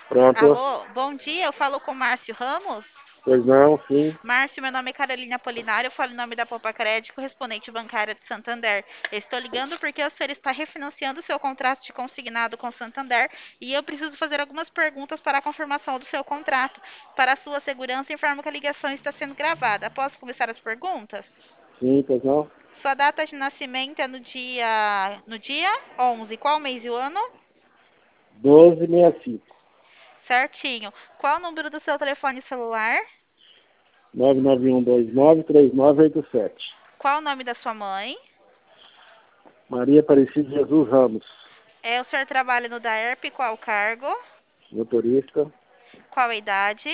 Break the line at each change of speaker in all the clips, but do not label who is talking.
Pronto.
Alô, bom dia, eu falo com o Márcio Ramos.
Pois não, sim.
Márcio, meu nome é Carolina Apolinário, eu falo em nome da Poupa Crédito, correspondente bancária de Santander. Eu estou ligando porque o senhor está refinanciando seu contrato de consignado com Santander e eu preciso fazer algumas perguntas para a confirmação do seu contrato. Para a sua segurança, informo que a ligação está sendo gravada. Posso começar as perguntas?
Sim, pois não.
Sua data de nascimento é no dia 11. Qual mês e o ano?
1265.
Certinho. Qual o número do seu telefone celular?
991293987.
Qual o nome da sua mãe?
Maria Aparecida Jesus Ramos.
O senhor trabalha no DAERP, qual o cargo?
Motorista.
Qual a idade?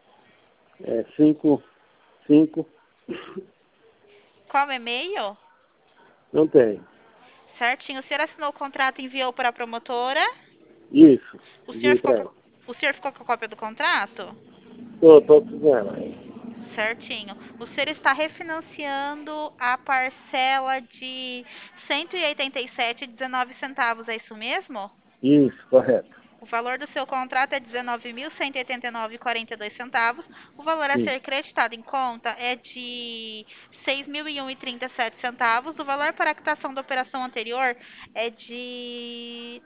55.
Qual o e-mail?
Não tem.
Certinho. O senhor assinou o contrato e enviou para a promotora?
Isso.
O senhor
Enviei
ficou
para
com,
ela.
o senhor ficou com a cópia do contrato?
Tô fazendo.
Certinho. O senhor está refinanciando a parcela de R$ 187,19, é isso mesmo?
Isso, correto.
O valor do seu contrato é R$ 19.189,42. O valor a
Sim,
ser creditado em conta é de R$ 6.001,37. O valor para a quitação da operação anterior é de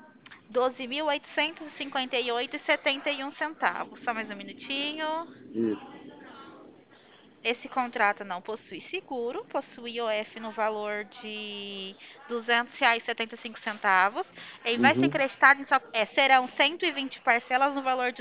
R$ 12.858,71. Só mais um minutinho.
isso.
Esse contrato não possui seguro, possui IOF no valor de R$ 200,75. Ele vai ser
Uhum.
creditado serão 120 parcelas no valor de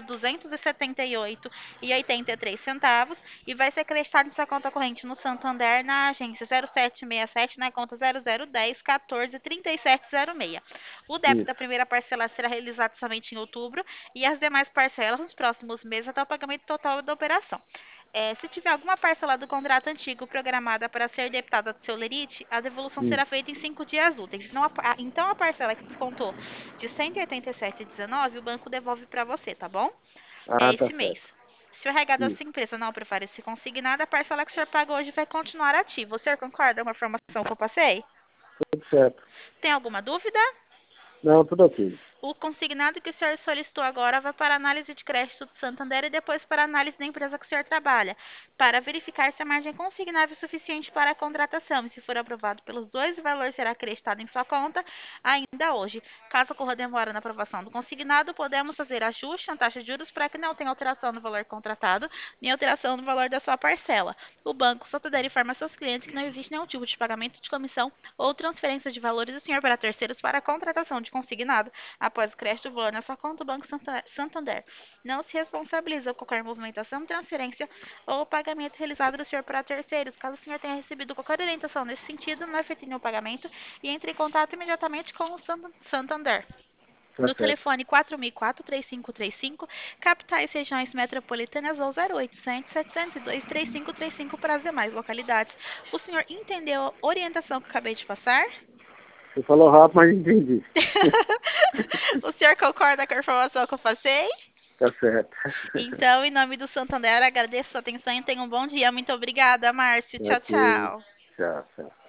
R$ 278,83 e vai ser creditado em sua conta corrente no Santander na agência 0767 na conta 0010143706. O débito da
Isso.
primeira parcela será realizado somente em outubro e as demais parcelas nos próximos meses até o pagamento total da operação. Se tiver alguma parcela do contrato antigo programada para ser debitada do seu lerite, a devolução
Sim.
será feita em 5 dias úteis. Então, a parcela que descontou de 187,19, o banco devolve para você, tá bom? É
Ah, tá
esse mês.
certo.
Se o regado da
Isso.
sua empresa não prevalecer consignada, a parcela que o senhor paga hoje vai continuar ativa. O senhor concorda com a informação que eu passei?
Tudo certo.
Tem alguma dúvida?
Não, tudo ok.
O consignado que o senhor solicitou agora vai para análise de crédito do Santander e depois para análise da empresa que o senhor trabalha, para verificar se a margem é consignável o suficiente para a contratação. E se for aprovado pelos dois, o valor será acreditado em sua conta ainda hoje. Caso ocorra demora na aprovação do consignado, podemos fazer ajuste na taxa de juros para que não tenha alteração no valor contratado, nem alteração no valor da sua parcela. O Banco Santander informa seus clientes que não existe nenhum tipo de pagamento de comissão ou transferência de valores do senhor para terceiros para a contratação de consignado. Após o crédito do valor na sua conta, o Banco Santander não se responsabiliza por qualquer movimentação, transferência ou pagamento realizado do senhor para terceiros. Caso o senhor tenha recebido qualquer orientação nesse sentido, não efetue nenhum pagamento e entre em contato imediatamente com o Santander.
Tá
No
certo.
telefone 4004-3535, capitais regiões metropolitanas ou 0800 702 3535 para as demais localidades. O senhor entendeu a orientação que eu acabei de passar?
Você falou rápido, mas entendi.
O senhor concorda com a informação que eu passei?
Tá certo.
Então, em nome do Santander, agradeço a sua atenção e tenha um bom dia. Muito obrigada, Márcio. Tchau,
Ok.
tchau.
Tchau, tchau.